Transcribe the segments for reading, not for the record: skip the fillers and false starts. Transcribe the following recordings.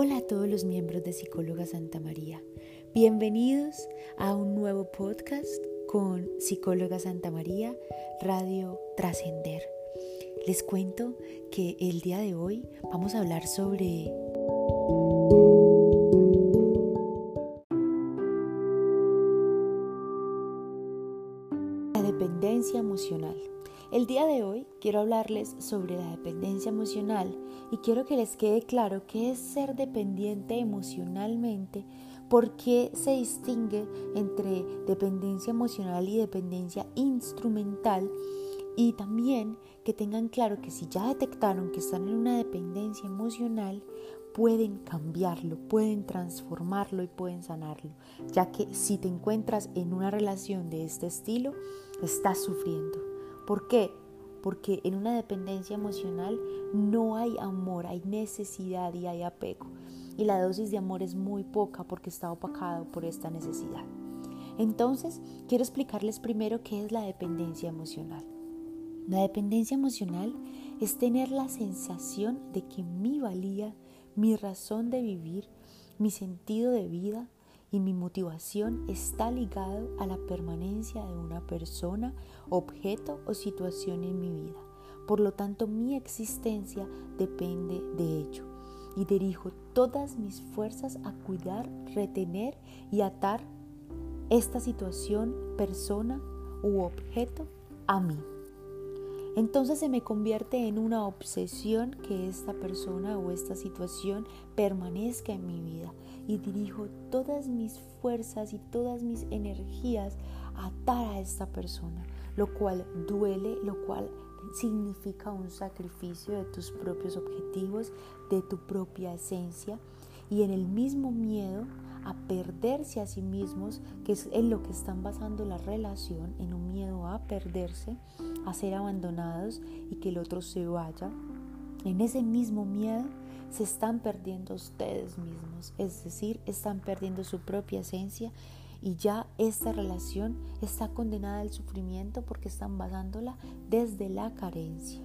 Hola a todos los miembros de Psicóloga Santa María. Bienvenidos a un nuevo podcast con Psicóloga Santa María, Radio Trascender. Les cuento que el día de hoy vamos a hablar sobre la dependencia emocional. El día de hoy quiero hablarles sobre la dependencia emocional y quiero que les quede claro qué es ser dependiente emocionalmente, por qué se distingue entre dependencia emocional y dependencia instrumental, y también que tengan claro que si ya detectaron que están en una dependencia emocional, pueden cambiarlo, pueden transformarlo y pueden sanarlo, ya que si te encuentras en una relación de este estilo, estás sufriendo. ¿Por qué? Porque en una dependencia emocional no hay amor, hay necesidad y hay apego. Y la dosis de amor es muy poca porque está opacado por esta necesidad. Entonces, quiero explicarles primero qué es la dependencia emocional. La dependencia emocional es tener la sensación de que mi valía, mi razón de vivir, mi sentido de vida y mi motivación está ligado a la permanencia de una persona, objeto o situación en mi vida. Por lo tanto, mi existencia depende de ello y dirijo todas mis fuerzas a cuidar, retener y atar esta situación, persona u objeto a mí. Entonces se me convierte en una obsesión que esta persona o esta situación permanezca en mi vida y dirijo todas mis fuerzas y todas mis energías a atar a esta persona, lo cual duele, lo cual significa un sacrificio de tus propios objetivos, de tu propia esencia, y en el mismo miedo a perderse a sí mismos, que es en lo que están basando la relación, en un miedo a perderse, a ser abandonados y que el otro se vaya. En ese mismo miedo se están perdiendo ustedes mismos, es decir, están perdiendo su propia esencia y ya esta relación está condenada al sufrimiento porque están basándola desde la carencia.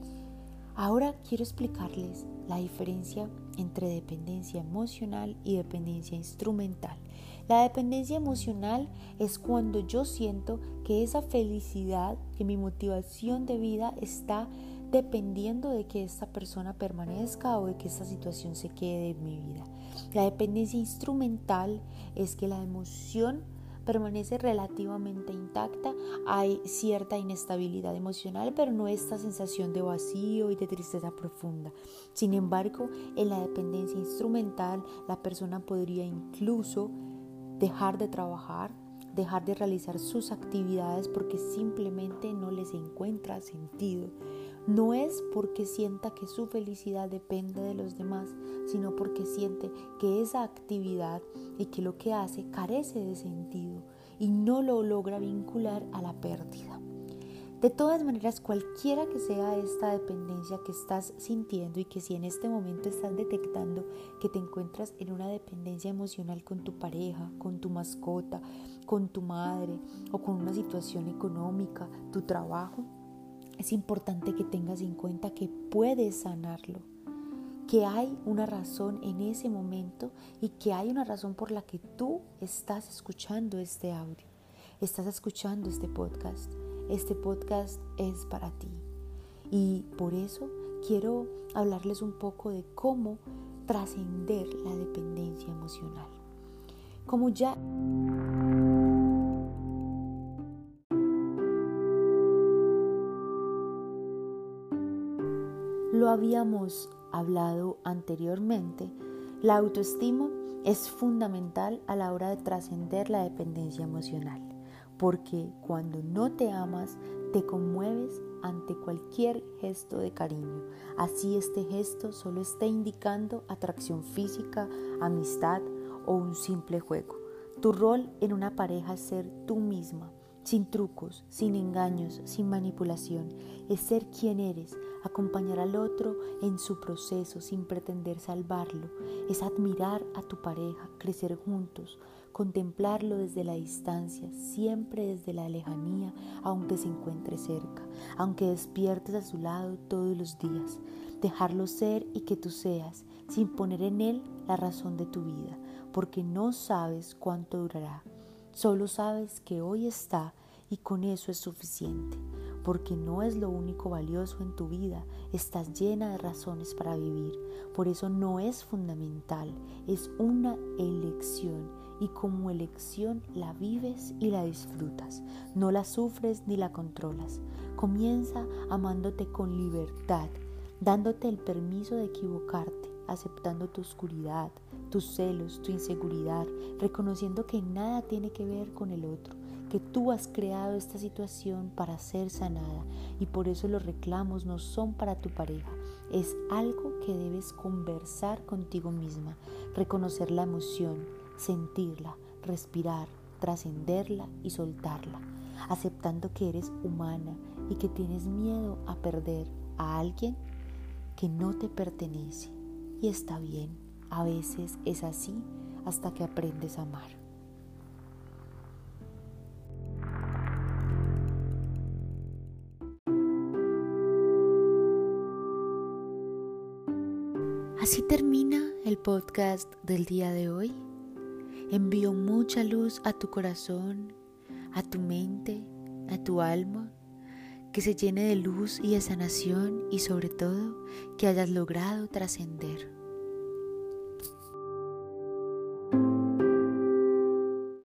Ahora quiero explicarles la diferencia entre dependencia emocional y dependencia instrumental. La dependencia emocional es cuando yo siento que esa felicidad, que mi motivación de vida está dependiendo de que esta persona permanezca o de que esta situación se quede en mi vida. La dependencia instrumental es que la emoción permanece relativamente intacta, hay cierta inestabilidad emocional, pero no esta sensación de vacío y de tristeza profunda. Sin embargo, en la dependencia instrumental, la persona podría incluso dejar de trabajar, dejar de realizar sus actividades porque simplemente no les encuentra sentido. No es porque sienta que su felicidad depende de los demás, sino porque siente que esa actividad y que lo que hace carece de sentido y no lo logra vincular a la pérdida. De todas maneras, cualquiera que sea esta dependencia que estás sintiendo y que si en este momento estás detectando que te encuentras en una dependencia emocional con tu pareja, con tu mascota, con tu madre o con una situación económica, tu trabajo, es importante que tengas en cuenta que puedes sanarlo, que hay una razón en ese momento y que hay una razón por la que tú estás escuchando este audio, estás escuchando este podcast. Este podcast es para ti y por eso quiero hablarles un poco de cómo trascender la dependencia emocional. Como ya lo habíamos hablado anteriormente, la autoestima es fundamental a la hora de trascender la dependencia emocional, porque cuando no te amas, te conmueves ante cualquier gesto de cariño, así este gesto solo esté indicando atracción física, amistad o un simple juego. Tu rol en una pareja es ser tú misma, sin trucos, sin engaños, sin manipulación, es ser quien eres, acompañar al otro en su proceso sin pretender salvarlo, es admirar a tu pareja, crecer juntos, contemplarlo desde la distancia, siempre desde la lejanía, aunque se encuentre cerca, aunque despiertes a su lado todos los días, dejarlo ser y que tú seas, sin poner en él la razón de tu vida, porque no sabes cuánto durará. Solo sabes que hoy está y con eso es suficiente, porque no es lo único valioso en tu vida. Estás llena de razones para vivir. Por eso no es fundamental, es una elección. Y como elección la vives y la disfrutas. No la sufres ni la controlas. Comienza amándote con libertad, dándote el permiso de equivocarte, aceptando tu oscuridad, tus celos, tu inseguridad, reconociendo que nada tiene que ver con el otro, que tú has creado esta situación para ser sanada y por eso los reclamos no son para tu pareja. Es algo que debes conversar contigo misma, reconocer la emoción, sentirla, respirar, trascenderla y soltarla, aceptando que eres humana y que tienes miedo a perder a alguien que no te pertenece. Y está bien, a veces es así hasta que aprendes a amar. Así termina el podcast del día de hoy. Envío mucha luz a tu corazón, a tu mente, a tu alma, que se llene de luz y de sanación y sobre todo que hayas logrado trascender.